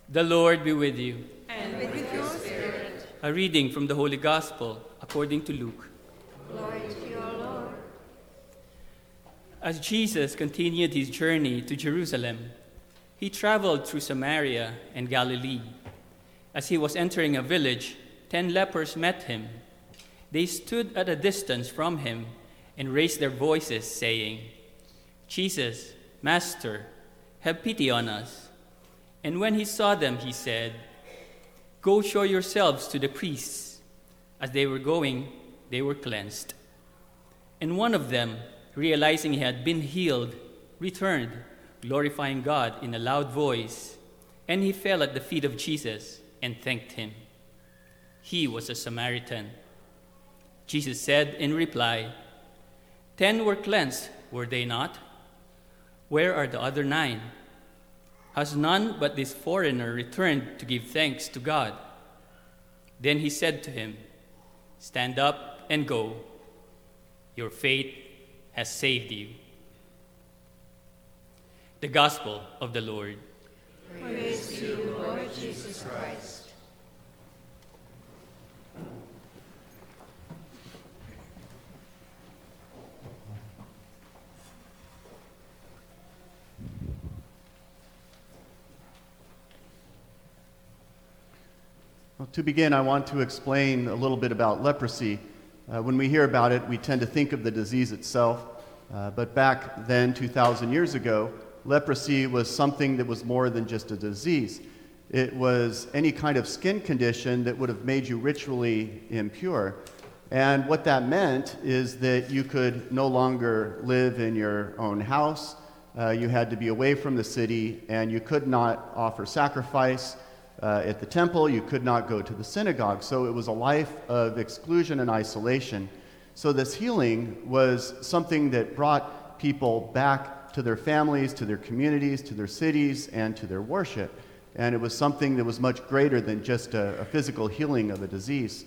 The Lord be with you. And with your spirit. A reading from the Holy Gospel according to Luke. Glory to you, O Lord. As Jesus continued his journey to Jerusalem, he traveled through Samaria and Galilee. As he was entering a village, 10 lepers met him. They stood at a distance from him and raised their voices, saying, "Jesus, Master, have pity on us." And when he saw them, he said, "Go show yourselves to the priests." As they were going, they were cleansed. And one of them, realizing he had been healed, returned, glorifying God in a loud voice. And he fell at the feet of Jesus and thanked him. He was a Samaritan. Jesus said in reply, 10 were cleansed, were they not? Where are the other 9? Has none but this foreigner returned to give thanks to God? Then he said to him, "Stand up and go. Your faith has saved you." The Gospel of the Lord. Praise to you, Lord Jesus Christ. Well, to begin, I want to explain a little bit about leprosy. When we hear about it, we tend to think of the disease itself. But back then, 2,000 years ago, leprosy was something that was more than just a disease. It was any kind of skin condition that would have made you ritually impure. And what that meant is that you could no longer live in your own house. You had to be away from the city, and you could not offer sacrifice at the temple. You could not go to the synagogue. So it was a life of exclusion and isolation. So this healing was something that brought people back to their families, to their communities, to their cities, and to their worship. And it was something that was much greater than just a physical healing of a disease.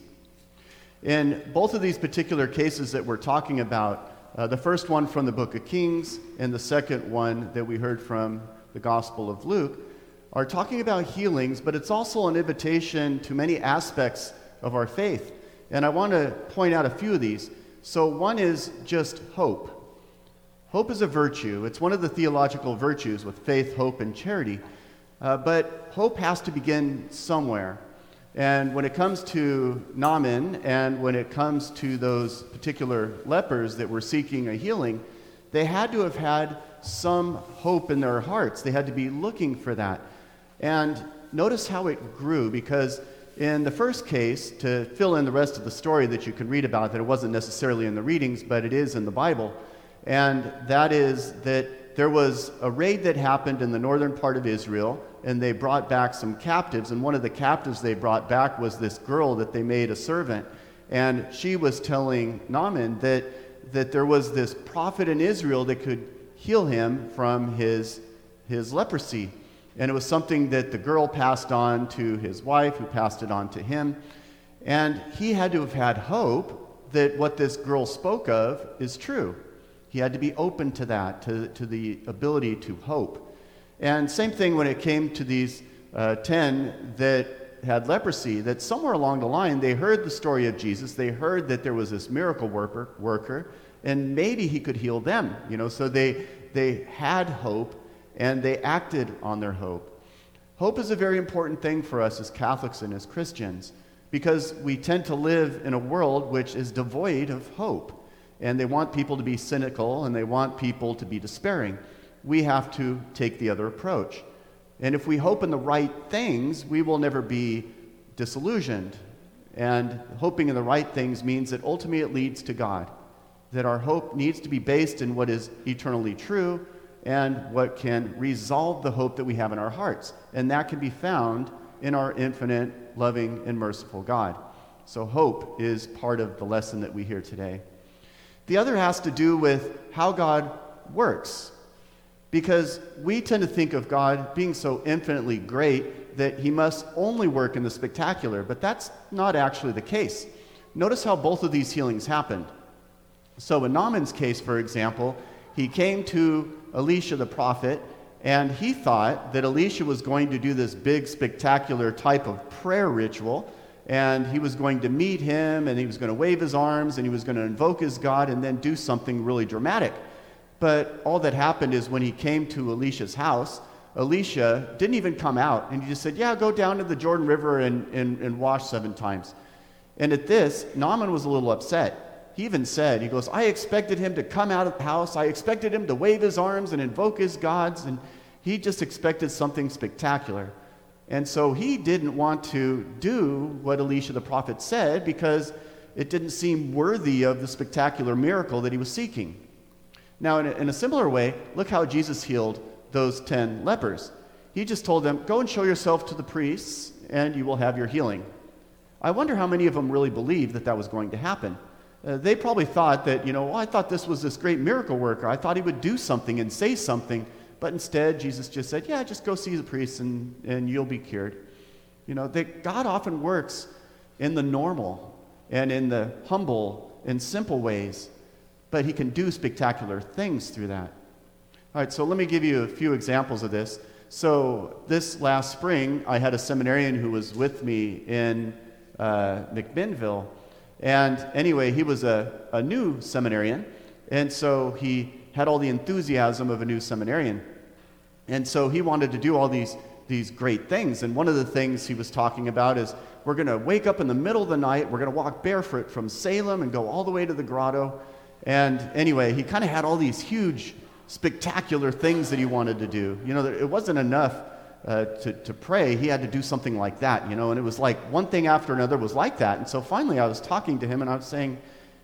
In both of these particular cases that we're talking about, the first one from the book of Kings and the second one that we heard from the Gospel of Luke, are talking about healings, but it's also an invitation to many aspects of our faith. And I want to point out a few of these. So one is just hope. Hope is a virtue. It's one of the theological virtues with faith, hope, and charity. But hope has to begin somewhere. And when it comes to Naaman, and when it comes to those particular lepers that were seeking a healing, they had to have had some hope in their hearts. They had to be looking for that. And notice how it grew, because in the first case, to fill in the rest of the story that you can read about, that it wasn't necessarily in the readings, but it is in the Bible, and that is that there was a raid that happened in the northern part of Israel, and they brought back some captives, and one of the captives they brought back was this girl that they made a servant, and she was telling Naaman that there was this prophet in Israel that could heal him from his leprosy. And it was something that the girl passed on to his wife, who passed it on to him. And he had to have had hope that what this girl spoke of is true. He had to be open to that, to the ability to hope. And same thing when it came to these 10 that had leprosy, that somewhere along the line they heard the story of Jesus. They heard that there was this miracle worker, and maybe he could heal them. So they had hope, and they acted on their hope. Hope is a very important thing for us as Catholics and as Christians, because we tend to live in a world which is devoid of hope. And they want people to be cynical, and they want people to be despairing. We have to take the other approach. And if we hope in the right things, we will never be disillusioned. And hoping in the right things means that ultimately it leads to God. That our hope needs to be based in what is eternally true, and what can resolve the hope that we have in our hearts. And that can be found in our infinite, loving, and merciful God. So hope is part of the lesson that we hear today. The other has to do with how God works. Because we tend to think of God being so infinitely great that he must only work in the spectacular, but that's not actually the case. Notice how both of these healings happened. So in Naaman's case, for example, he came to Elisha the prophet, And he thought that Elisha was going to do this big, spectacular type of prayer ritual, and he was going to meet him, and he was going to wave his arms, and he was going to invoke his God, and then do something really dramatic. But all that happened is when he came to Elisha's house, Elisha didn't even come out, and he just said, yeah, go down to the Jordan River and wash 7 times. And at this, Naaman was a little upset. He even said, he goes, I expected him to come out of the house. I expected him to wave his arms and invoke his gods, and he just expected something spectacular. And so he didn't want to do what Elisha the prophet said because it didn't seem worthy of the spectacular miracle that he was seeking. Now, in a similar way, look how Jesus healed those 10 lepers. He just told them, go and show yourself to the priests, and you will have your healing. I wonder how many of them really believed that that was going to happen. They probably thought that, I thought this was this great miracle worker. I thought he would do something and say something. But instead, Jesus just said, yeah, just go see the priests and you'll be cured. That God often works in the normal and in the humble and simple ways, but he can do spectacular things through that. All right, so let me give you a few examples of this. So this last spring, I had a seminarian who was with me in McMinnville. And anyway, he was a new seminarian, and so he had all the enthusiasm of a new seminarian. And so he wanted to do all these great things. And one of the things he was talking about is, we're going to wake up in the middle of the night, we're going to walk barefoot from Salem and go all the way to the grotto. And anyway, he kind of had all these huge, spectacular things that he wanted to do. It wasn't enough to pray. He had to do something like that, and it was like one thing after another was like that. And so finally I was talking to him and I was saying,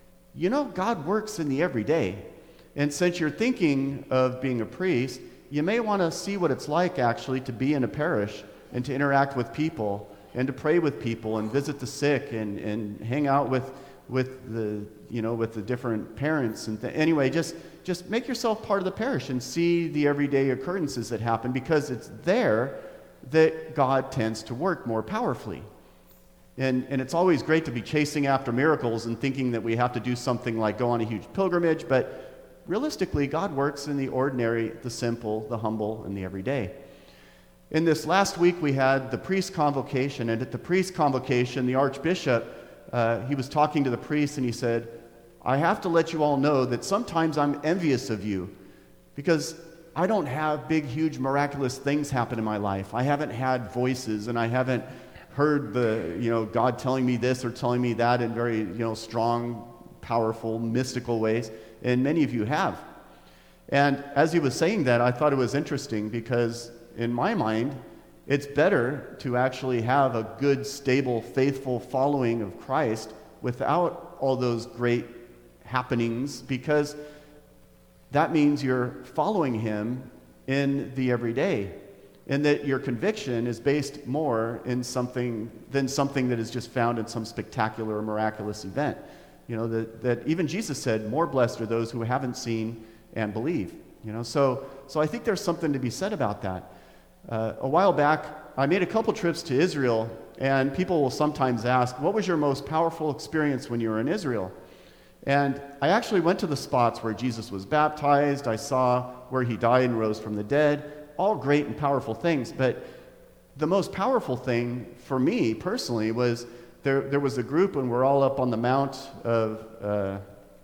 God works in the everyday. And since you're thinking of being a priest, you may want to see what it's like actually to be in a parish and to interact with people and to pray with people and visit the sick and hang out with the different parents. And anyway, just make yourself part of the parish and see the everyday occurrences that happen, because it's there that God tends to work more powerfully. And it's always great to be chasing after miracles and thinking that we have to do something like go on a huge pilgrimage, but realistically, God works in the ordinary, the simple, the humble, and the everyday. In this last week, we had the priest convocation, and at the priest convocation, the archbishop, he was talking to the priests, and he said, I have to let you all know that sometimes I'm envious of you because I don't have big, huge, miraculous things happen in my life. I haven't had voices, and I haven't heard God telling me this or telling me that in very, strong, powerful, mystical ways. And many of you have. And as he was saying that, I thought it was interesting because in my mind, it's better to actually have a good, stable, faithful following of Christ without all those great happenings, because that means you're following him in the everyday, and that your conviction is based more in something than something that is just found in some spectacular or miraculous event. That even Jesus said, more blessed are those who haven't seen and believe. So I think there's something to be said about that. A while back, I made a couple trips to Israel, and people will sometimes ask, what was your most powerful experience when you were in Israel? And I actually went to the spots where Jesus was baptized. I saw where he died and rose from the dead. All great and powerful things. But the most powerful thing for me personally was there was a group, and we're all up on the Mount of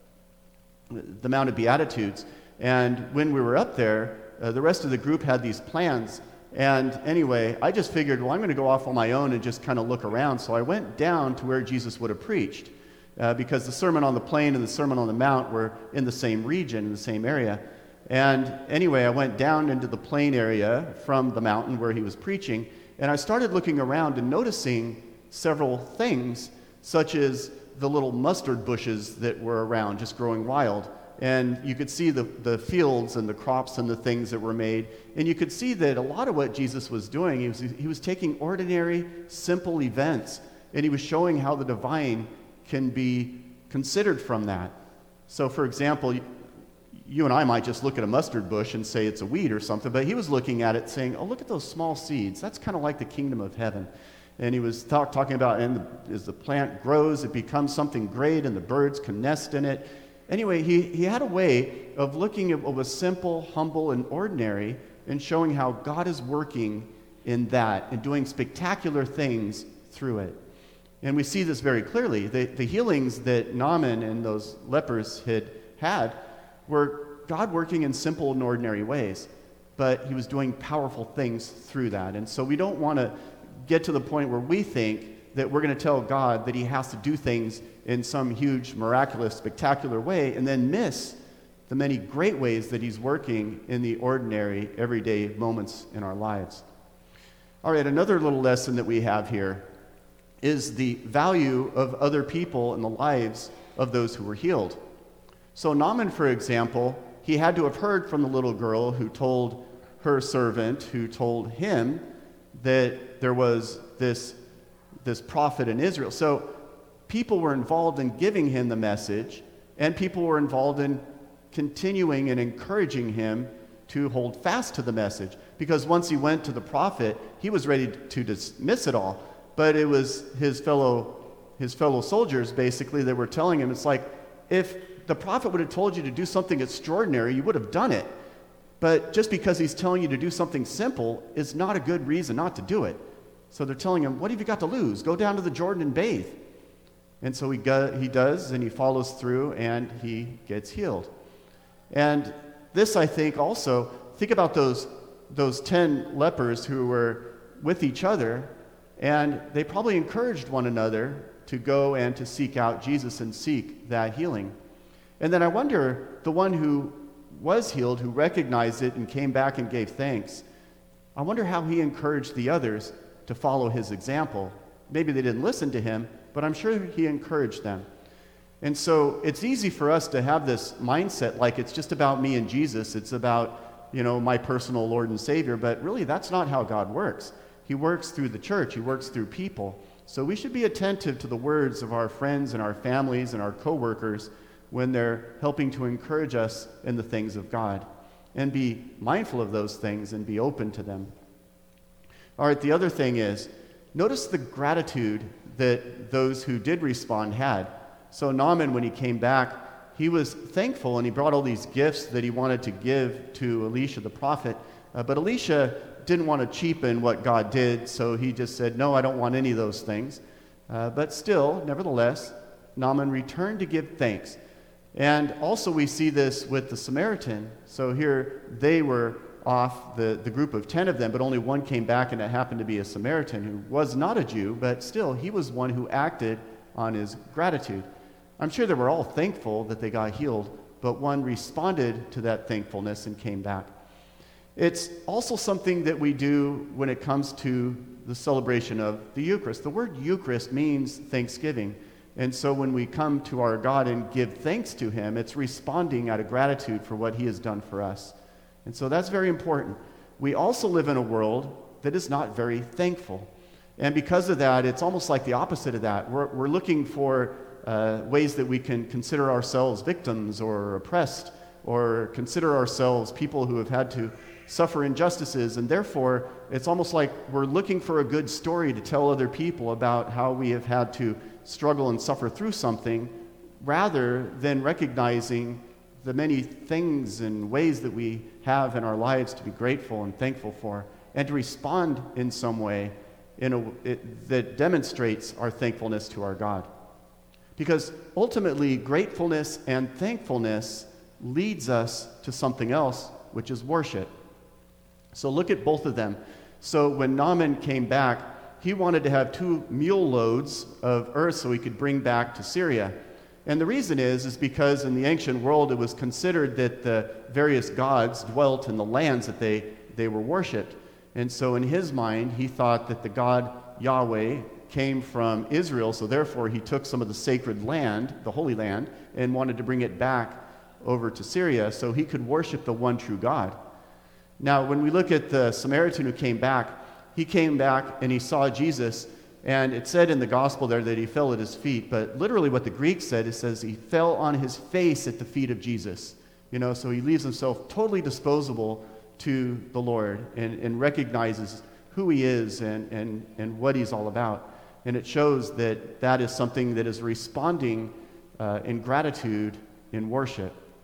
Beatitudes. And when we were up there, the rest of the group had these plans. And anyway, I just figured, well, I'm going to go off on my own and just kind of look around. So I went down to where Jesus would have preached, because the Sermon on the Plain and the Sermon on the Mount were in the same region, in the same area. And anyway, I went down into the plain area from the mountain where he was preaching, and I started looking around and noticing several things, such as the little mustard bushes that were around, just growing wild. And you could see the fields and the crops and the things that were made. And you could see that a lot of what Jesus was doing, he was taking ordinary, simple events, and he was showing how the divine can be considered from that. So, for example, you and I might just look at a mustard bush and say it's a weed or something, but he was looking at it saying, oh, look at those small seeds. That's kind of like the kingdom of heaven. And he was talking about, as the plant grows, it becomes something great, and the birds can nest in it. Anyway, he had a way of looking at what was simple, humble, and ordinary, and showing how God is working in that and doing spectacular things through it. And we see this very clearly. The healings that Naaman and those lepers had were God working in simple and ordinary ways, but he was doing powerful things through that. And so we don't want to get to the point where we think that we're going to tell God that he has to do things in some huge, miraculous, spectacular way and then miss the many great ways that he's working in the ordinary, everyday moments in our lives. All right, another little lesson that we have here is the value of other people in the lives of those who were healed. So Naaman, for example, he had to have heard from the little girl who told her servant, who told him that there was this prophet in Israel. So people were involved in giving him the message, and people were involved in continuing and encouraging him to hold fast to the message. Because once he went to the prophet, he was ready to dismiss it all. But it was his fellow soldiers, basically, that were telling him, it's like, if the prophet would have told you to do something extraordinary, you would have done it. But just because he's telling you to do something simple is not a good reason not to do it. So they're telling him, what have you got to lose? Go down to the Jordan and bathe. And so he does, and he follows through, and he gets healed. And this, I think, also, think about those 10 lepers who were with each other, and they probably encouraged one another to go and to seek out Jesus and seek that healing. And then I wonder, the one who was healed, who recognized it and came back and gave thanks, I wonder how he encouraged the others to follow his example. Maybe they didn't listen to him, but I'm sure he encouraged them. And so it's easy for us to have this mindset like it's just about me and Jesus. It's about, my personal Lord and Savior. But really, that's not how God works. He works through the church. He works through people. So we should be attentive to the words of our friends and our families and our coworkers when they're helping to encourage us in the things of God, and be mindful of those things and be open to them. All right, the other thing is, notice the gratitude that those who did respond had. So Naaman, when he came back, he was thankful, and he brought all these gifts that he wanted to give to Elisha the prophet. But Elisha didn't want to cheapen what God did, so he just said, no, I don't want any of those things. But still, nevertheless, Naaman returned to give thanks. And also we see this with the Samaritan. So here they were off, the group of 10 of them, but only one came back, and it happened to be a Samaritan who was not a Jew, but still he was one who acted on his gratitude. I'm sure they were all thankful that they got healed, but one responded to that thankfulness and came back. It's also something that we do when it comes to the celebration of the Eucharist. The word Eucharist means thanksgiving. And so when we come to our God and give thanks to him, it's responding out of gratitude for what he has done for us. And so that's very important. We also live in a world that is not very thankful. And because of that, it's almost like the opposite of that. We're looking for ways that we can consider ourselves victims or oppressed, or consider ourselves people who have had to suffer injustices. And therefore, it's almost like we're looking for a good story to tell other people about how we have had to struggle and suffer through something, rather than recognizing the many things and ways that we have in our lives to be grateful and thankful for, and to respond in some way that demonstrates our thankfulness to our God. Because ultimately, gratefulness and thankfulness leads us to something else, which is worship. So look at both of them. So when Naaman came back, he wanted to have 2 mule loads of earth so he could bring back to Syria. And the reason is because in the ancient world it was considered that the various gods dwelt in the lands that they were worshipped. And so in his mind, he thought that the God Yahweh came from Israel, so therefore he took some of the sacred land, the Holy Land, and wanted to bring it back over to Syria so he could worship the one true God. Now, when we look at the Samaritan who came back, he came back and he saw Jesus, and it said in the gospel there that he fell at his feet, but literally what the Greek said, it says he fell on his face at the feet of Jesus. So he leaves himself totally disposable to the Lord and recognizes who he is and what he's all about. And it shows that is something that is responding in gratitude in worship.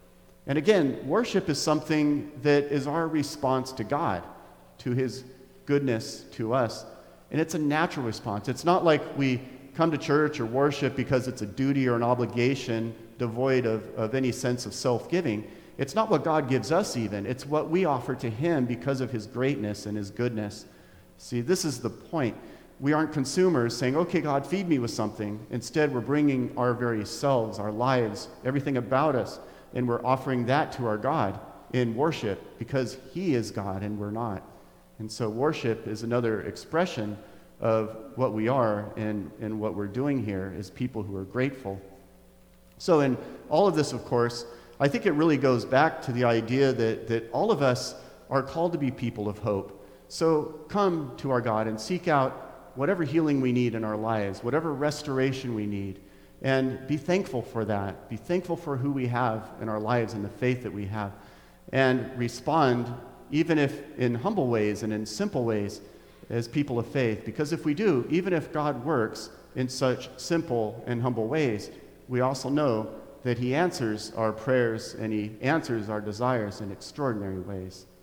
And again, worship is something that is our response to God, to his goodness to us. And it's a natural response. It's not like we come to church or worship because it's a duty or an obligation devoid of any sense of self-giving. It's not what God gives us even. It's what we offer to him because of his greatness and his goodness. See, this is the point. We aren't consumers saying, okay, God, feed me with something. Instead, we're bringing our very selves, our lives, everything about us, and we're offering that to our God in worship because he is God and we're not. And so worship is another expression of what we are and what we're doing here as people who are grateful. So in all of this, of course, I think it really goes back to the idea that all of us are called to be people of hope. So come to our God and seek out whatever healing we need in our lives, whatever restoration we need, and be thankful for that. Be thankful for who we have in our lives and the faith that we have, and respond, even if in humble ways and in simple ways, as people of faith. Because if we do, even if God works in such simple and humble ways, we also know that he answers our prayers and he answers our desires in extraordinary ways.